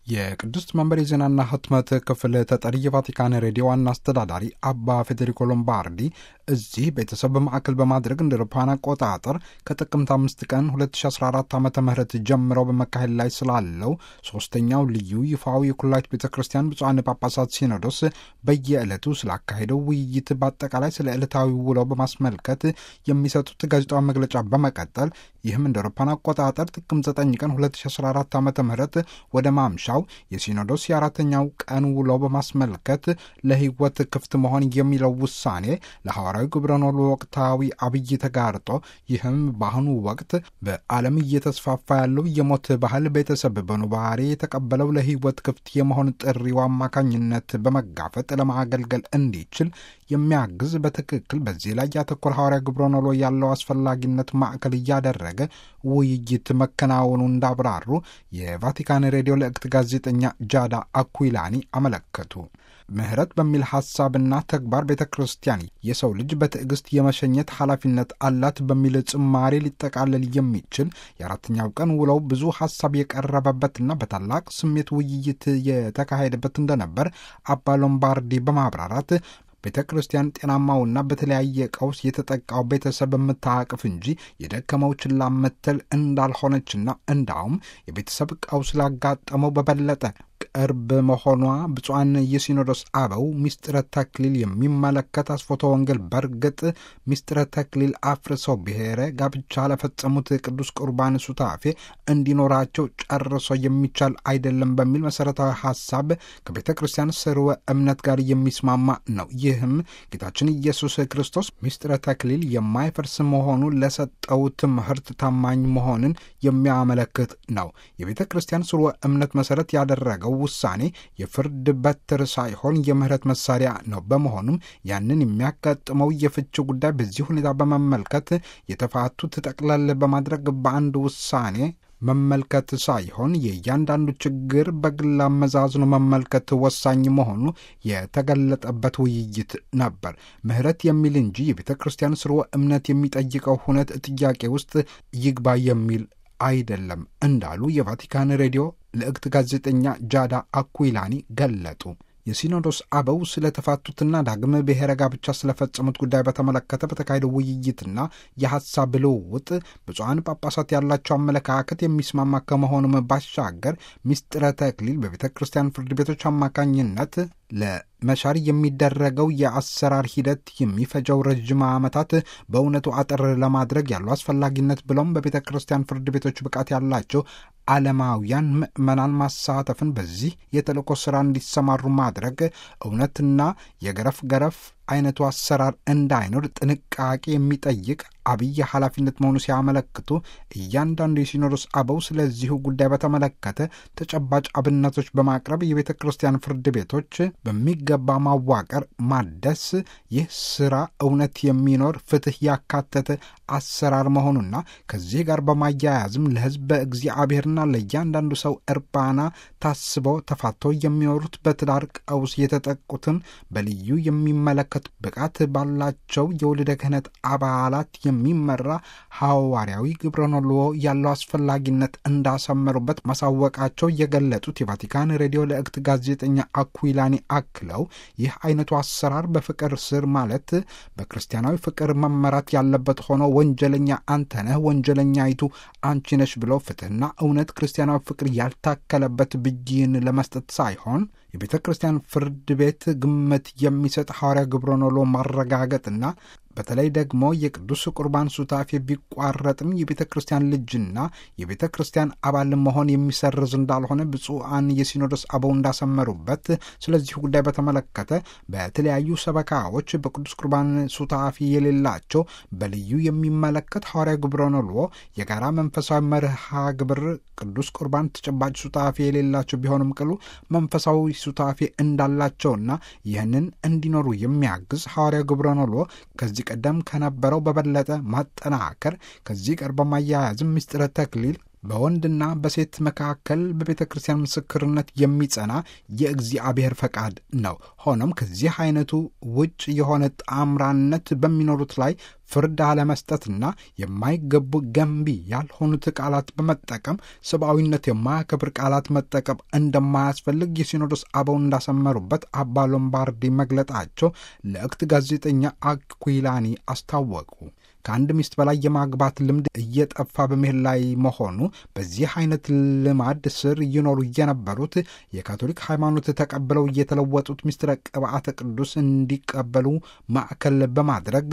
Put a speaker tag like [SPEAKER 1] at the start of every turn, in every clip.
[SPEAKER 1] የቅድስት መንበር የዜናና ህትመት ክፍል ተጠሪ የቫቲካን ሬዲዮ ዋና አስተዳዳሪ አባ ፌዴሪኮ ሎምባርዲ እዚህ ቤተሰብ ማዕከል በማድረግ እንደ አውሮፓውያን አቆጣጠር ከጥቅምት 5 ቀን 2014 ዓ ም ጀምረው በመካሄድ ላይ ስላለው ሶስተኛው ልዩ ይፋዊ የኩላሊት ቤተ ክርስቲያን ብፁዓን ጳጳሳት ሲኖዶስ በየዕለቱ ስላካሄደው ውይይት በአጠቃላይ ስለ ዕለታዊ ውለው በማስመልከት የሚሰጡት ጋዜጣዊ መግለጫ በመቀጠል ይህም እንደ አውሮፓውያን አቆጣጠር ጥቅምት 9 ቀን 2014 ዓ ም ወደ ማምሻ የሲኖዶስ የአራተኛው ቀን ውሎ በማስመልከት ለሕይወት ክፍት መሆን የሚለው ውሳኔ ለሐዋርያዊ ግብረ ኖሎ ወቅታዊ አብይ ተጋርጦ ይህም በአሁኑ ወቅት በዓለም እየተስፋፋ ያለው የሞት ባህል ቤተሰብ በኑባሬ የተቀበለው ለሕይወት ክፍት የመሆን ጥሪው አማካኝነት በመጋፈጥ ለማገልገል እንዲችል የሚያግዝ በትክክል በዚህ ላይ ያተኮረ ሐዋርያዊ ግብረ ኖሎ ያለው አስፈላጊነት ማዕከል እያደረገ ውይይት መከናወኑ እንዳብራሩ የቫቲካን ሬዲዮ ለእክት ጋዜጠኛ ጃዳ አኩይላኒ አመለከቱ። ምህረት በሚል ሐሳብና ተግባር ቤተ ክርስቲያን የሰው ልጅ በትዕግስት የመሸኘት ኃላፊነት አላት በሚል ጭማሪ ሊጠቃለል የሚችል የአራተኛው ቀን ውለው ብዙ ሐሳብ የቀረበበትና በታላቅ ስሜት ውይይት የተካሄደበት እንደነበር አባ ሎምባርዲ በማብራራት ቤተ ክርስቲያን ጤናማውና በተለያየ ቀውስ የተጠቃው ቤተሰብ የምታቅፍ እንጂ የደከመው ችላ ምትል እንዳልሆነችና እንዳውም የቤተሰብ ቀውስ ላጋጠመው በበለጠ ቅርብ መሆኗ ብፁዓን የሲኖዶስ አበው ምስጢረ ተክሊል የሚመለከት አስፎተ ወንጌል በርግጥ ምስጢረ ተክሊል አፍርሰው ብሔረ ጋብቻ ለፈጸሙት ቅዱስ ቁርባን ሱታፌ እንዲኖራቸው ጨርሶ የሚቻል አይደለም በሚል መሠረታዊ ሐሳብ ከቤተ ክርስቲያን ስርወ እምነት ጋር የሚስማማ ነው። ይህም ጌታችን ኢየሱስ ክርስቶስ ምስጢረ ተክሊል የማይፈርስ መሆኑ ለሰጠው ትምህርት ታማኝ መሆንን የሚያመለክት ነው። የቤተ ክርስቲያን ስርወ እምነት መሠረት ያደረገው ውሳኔ የፍርድ በትር ሳይሆን የምህረት መሳሪያ ነው። በመሆኑም ያንን የሚያጋጥመው የፍች ጉዳይ በዚህ ሁኔታ በመመልከት የተፋቱት ጠቅለል በማድረግ በአንድ ውሳኔ መመልከት ሳይሆን የእያንዳንዱ ችግር በግል አመዛዝኖ መመልከት ወሳኝ መሆኑ የተገለጠበት ውይይት ነበር። ምህረት የሚል እንጂ የቤተ ክርስቲያን ስርወ እምነት የሚጠይቀው ሁነት ጥያቄ ውስጥ ይግባ የሚል አይደለም እንዳሉ የቫቲካን ሬዲዮ ለእክት ጋዜጠኛ ጃዳ አኩይላኒ ገለጡ። የሲኖዶስ አበው ስለተፋቱትና ዳግም ብሔረ ጋብቻ ስለፈጸሙት ጉዳይ በተመለከተ በተካሄደው ውይይትና የሐሳብ ልውውጥ ብፁዓን ጳጳሳት ያላቸው አመለካከት የሚስማማ ከመሆኑም ባሻገር ምስጢረ ተክሊል በቤተ ክርስቲያን ፍርድ ቤቶች አማካኝነት ለመሻር የሚደረገው የአሰራር ሂደት የሚፈጀው ረዥም ዓመታት በእውነቱ አጠር ለማድረግ ያለው አስፈላጊነት ብሎም በቤተ ክርስቲያን ፍርድ ቤቶች ብቃት ያላቸው ዓለማውያን ምዕመናን ማሳተፍን በዚህ የተልእኮ ሥራ እንዲሰማሩ ማድረግ እውነትና የገረፍ ገረፍ አይነቱ አሰራር እንዳይኖር ጥንቃቄ የሚጠይቅ አብይ ኃላፊነት መሆኑ ሲያመለክቱ እያንዳንዱ የሲኖዶስ አበው ስለዚሁ ጉዳይ በተመለከተ ተጨባጭ አብነቶች በማቅረብ የቤተ ክርስቲያን ፍርድ ቤቶች በሚገባ ማዋቀር ማደስ ይህ ሥራ እውነት የሚኖር ፍትሕ ያካተተ አሰራር መሆኑና ከዚህ ጋር በማያያዝም ለሕዝብ እግዚአብሔርና ለእያንዳንዱ ሰው እርባና ታስበው ተፋተው የሚኖሩት በትዳር ቀውስ የተጠቁትን በልዩ የሚመለከት ብቃት ባላቸው የወልደ ክህነት አባላት የሚመራ ሐዋርያዊ ግብረ ኖሎ ያለው አስፈላጊነት እንዳሰመሩበት ማሳወቃቸው የገለጡት የቫቲካን ሬዲዮ ለእክት ጋዜጠኛ አኩይላኒ አክለው ይህ አይነቱ አሰራር በፍቅር ስር ማለት በክርስቲያናዊ ፍቅር መመራት ያለበት ሆኖ ወንጀለኛ አንተ ነህ፣ ወንጀለኛይቱ አንቺ ነሽ ብለው ፍትሕና እውነት ክርስቲያናዊ ፍቅር ያልታከለበት ብይን ለመስጠት ሳይሆን የቤተ ክርስቲያን ፍርድ ቤት ግምት የሚሰጥ ሐዋርያ ግብረ ኖሎ ማረጋገጥና በተለይ ደግሞ የቅዱስ ቁርባን ሱታፌ ቢቋረጥም የቤተ ክርስቲያን ልጅና የቤተ ክርስቲያን አባል መሆን የሚሰርዝ እንዳልሆነ ብፁዓን የሲኖዶስ አበው እንዳሰመሩበት ስለዚህ ጉዳይ በተመለከተ በተለያዩ ሰበካዎች በቅዱስ ቁርባን ሱታፌ የሌላቸው በልዩ የሚመለከት ሐዋርያ ግብረ ኖሎ የጋራ መንፈሳዊ መርሃ ግብር ቅዱስ ቁርባን ተጨባጭ ሱታፌ የሌላቸው ቢሆንም ቅሉ መንፈሳዊ ሱታፌ እንዳላቸውና ይህንን እንዲኖሩ የሚያግዝ ሐዋርያ ግብረ ኖሎ ከዚህ ቀደም ከነበረው በበለጠ ማጠናከር ከዚህ ጋር በማያያዝም ምስጢረ ተክሊል በወንድና በሴት መካከል በቤተ ክርስቲያን ምስክርነት የሚጸና የእግዚአብሔር ፈቃድ ነው። ሆኖም ከዚህ አይነቱ ውጭ የሆነ ጣምራነት በሚኖሩት ላይ ፍርድ አለመስጠትና የማይገቡ ገንቢ ያልሆኑት ቃላት በመጠቀም ሰብአዊነት የማያከብር ቃላት መጠቀም እንደማያስፈልግ የሲኖዶስ አበው እንዳሰመሩበት አባ ሎምባርዲ መግለጣቸው ለእክት ጋዜጠኛ አኩይላኒ አስታወቁ። ከአንድ ሚስት በላይ የማግባት ልምድ እየጠፋ በመሄድ ላይ መሆኑ በዚህ አይነት ልማድ ስር እየኖሩ የነበሩት የካቶሊክ ሃይማኖት ተቀብለው እየተለወጡት ምስጢረ ቅብዓተ ቅዱስ እንዲቀበሉ ማዕከል በማድረግ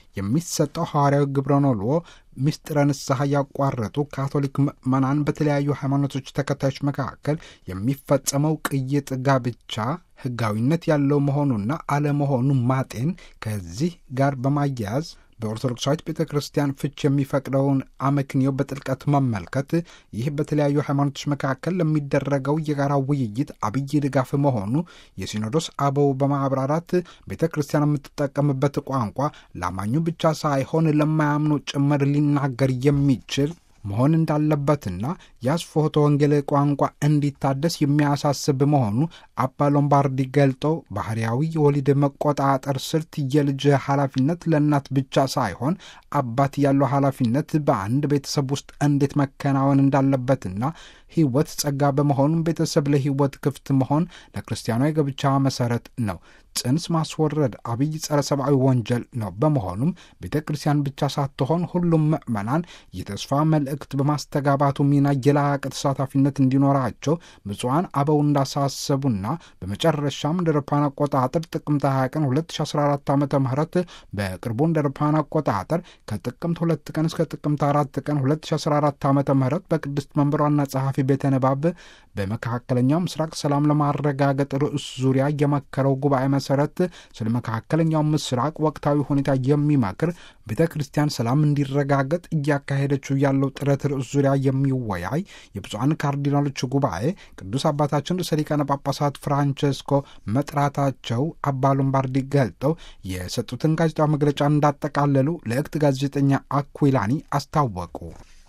[SPEAKER 1] የሚሰጠው ሐዋርያዊ ግብረ ኖልዎ ምስጢረ ንስሐ ያቋረጡ ካቶሊክ ምዕመናን በተለያዩ ሃይማኖቶች ተከታዮች መካከል የሚፈጸመው ቅይጥ ጋብቻ ሕጋዊነት ያለው መሆኑና አለመሆኑ ማጤን ከዚህ ጋር በማያያዝ በኦርቶዶክሳዊት ቤተ ክርስቲያን ፍች የሚፈቅደውን አመክንዮ በጥልቀት መመልከት ይህ በተለያዩ ሃይማኖቶች መካከል ለሚደረገው የጋራ ውይይት አብይ ድጋፍ መሆኑ የሲኖዶስ አበው በማብራራት ቤተ ክርስቲያን የምትጠቀምበት ቋንቋ ላማኙ ብቻ ሳይሆን ለማያምኑ ጭምር ሊናገር የሚችል መሆን እንዳለበትና የአስፎቶ ወንጌል ቋንቋ እንዲታደስ የሚያሳስብ መሆኑ አባ ሎምባርዲ ገልጠው ባህርያዊ የወሊድ መቆጣጠር ስልት የልጅ ኃላፊነት ለእናት ብቻ ሳይሆን አባት ያለው ኃላፊነት በአንድ ቤተሰብ ውስጥ እንዴት መከናወን እንዳለበትና ሕይወት ጸጋ በመሆኑም ቤተሰብ ለሕይወት ክፍት መሆን ለክርስቲያናዊ ጋብቻ መሰረት ነው። ጽንስ ማስወረድ አብይ ጸረ ሰብአዊ ወንጀል ነው። በመሆኑም ቤተ ክርስቲያን ብቻ ሳትሆን ሁሉም ምዕመናን የተስፋ መልእክት በማስተጋባቱ ሚና የላቀ ተሳታፊነት እንዲኖራቸው ብፁዓን አበው እንዳሳሰቡና በመጨረሻም እንደ አውሮፓውያን አቆጣጠር ጥቅምት 20 ቀን 2014 ዓ.ም በቅርቡ እንደ አውሮፓውያን አቆጣጠር ከጥቅምት 2 ቀን እስከ ጥቅምት 4 ቀን 2014 ዓ.ም በቅድስት መንበር ዋና ጸሐፊ ቤተ ንባብ በመካከለኛው ምስራቅ ሰላም ለማረጋገጥ ርዕስ ዙሪያ የመከረው ጉባኤ መሰረት ስለ መካከለኛው ምስራቅ ወቅታዊ ሁኔታ የሚመክር ቤተ ክርስቲያን ሰላም እንዲረጋገጥ እያካሄደችው ያለው ጥረት ርዕስ ዙሪያ የሚወያይ የብፁዓን ካርዲናሎች ጉባኤ ቅዱስ አባታችን ርዕሰ ሊቃነ ጳጳሳት ፍራንቸስኮ መጥራታቸው አባ ሎምባርዲ ገልጠው የሰጡትን ጋዜጣዊ መግለጫ እንዳጠቃለሉ ለእክት ጋዜጠኛ አኩይላኒ አስታወቁ።